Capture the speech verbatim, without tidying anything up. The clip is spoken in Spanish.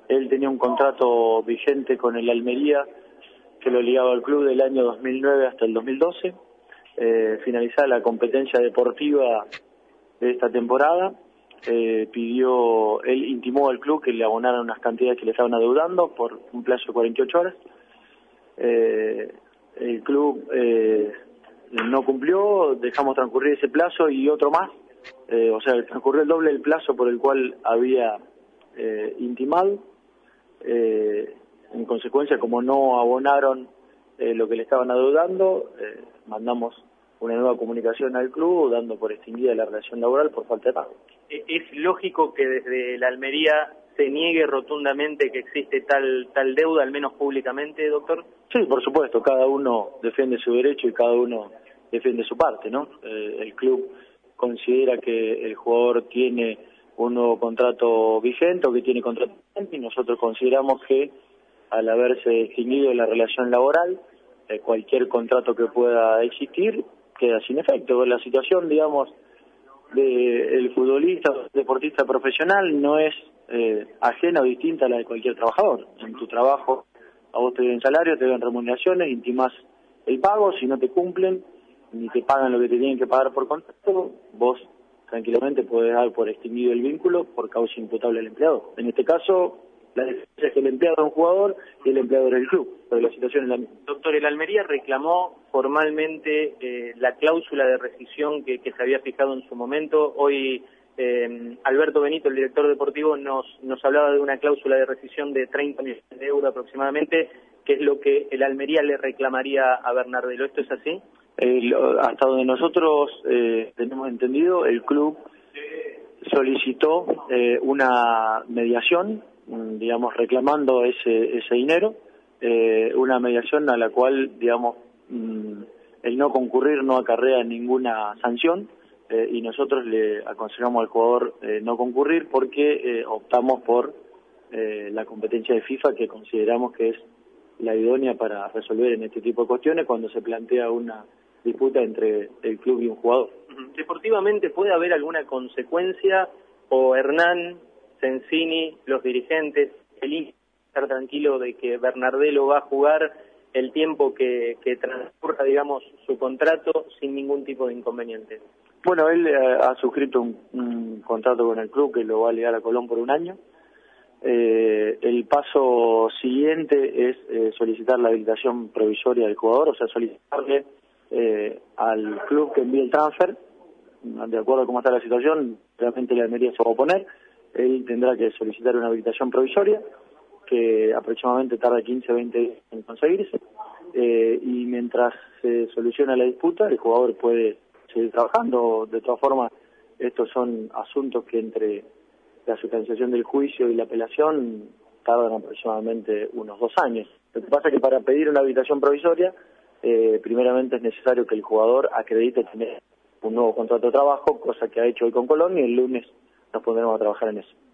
Él tenía un contrato vigente con el Almería que lo ligaba al club del año dos mil nueve hasta el dos mil doce. Eh, finalizada la competencia deportiva de esta temporada, eh, pidió, él intimó al club que le abonaran unas cantidades que le estaban adeudando por un plazo de cuarenta y ocho horas. Eh, el club eh, no cumplió, dejamos transcurrir ese plazo y otro más, eh, o sea, transcurrió el doble del plazo por el cual había eh, intimado. Eh, en consecuencia, como no abonaron eh, lo que le estaban adeudando, eh, mandamos una nueva comunicación al club dando por extinguida la relación laboral por falta de pago. ¿Es lógico que desde la Almería se niegue rotundamente que existe tal tal deuda, al menos públicamente, doctor? Sí, por supuesto, cada uno defiende su derecho y cada uno defiende su parte, ¿no? Eh, el club considera que el jugador tiene un nuevo contrato vigente o que tiene contrato vigente, y nosotros consideramos que al haberse extinguido la relación laboral, eh, cualquier contrato que pueda existir queda sin efecto. La situación, digamos, del futbolista o deportista profesional no es eh, ajena o distinta a la de cualquier trabajador. En tu trabajo a vos te deben salario, te deben remuneraciones, intimás el pago, si no te cumplen ni te pagan lo que te tienen que pagar por contrato, vos tranquilamente podés dar por extinguido el vínculo por causa imputable al empleado. En este caso, la diferencia es que el empleado es un jugador y el empleador es el club, pero la situación es la misma. Doctor, el Almería reclamó formalmente eh, la cláusula de rescisión que, que se había fijado en su momento. Hoy eh, Alberto Benito, el director deportivo, nos, nos hablaba de una cláusula de rescisión de treinta millones de euros aproximadamente, que es lo que el Almería le reclamaría a Bernardelo. ¿Esto es así? Eh, hasta donde nosotros eh, tenemos entendido, el club solicitó eh, una mediación, digamos, reclamando ese ese dinero, eh, una mediación a la cual, digamos, mm, el no concurrir no acarrea ninguna sanción, eh, y nosotros le aconsejamos al jugador eh, no concurrir porque eh, optamos por eh, la competencia de FIFA, que consideramos que es la idónea para resolver en este tipo de cuestiones cuando se plantea una disputa entre el club y un jugador. ¿Deportivamente puede haber alguna consecuencia o Hernán, Sensini, los dirigentes, eligen estar tranquilo de que Bernardelo va a jugar el tiempo que, que transcurra, digamos, su contrato sin ningún tipo de inconveniente? Bueno, él eh, ha suscrito un, un contrato con el club que lo va a ligar a Colón por un año. Eh, el paso siguiente es eh, solicitar la habilitación provisoria del jugador, o sea, solicitarle eh, al club que envíe el transfer. De acuerdo a cómo está la situación, realmente la Almería se va a oponer. Él tendrá que solicitar una habilitación provisoria que aproximadamente tarda quince a veinte días en conseguirse, eh, y mientras se soluciona la disputa el jugador puede seguir trabajando. De todas formas, estos son asuntos que entre la sustanciación del juicio y la apelación tardan aproximadamente unos dos años. Lo que pasa es que para pedir una habilitación provisoria, eh, primeramente es necesario que el jugador acredite tener un nuevo contrato de trabajo, cosa que ha hecho hoy con Colón, y el lunes nos pondremos a trabajar en eso.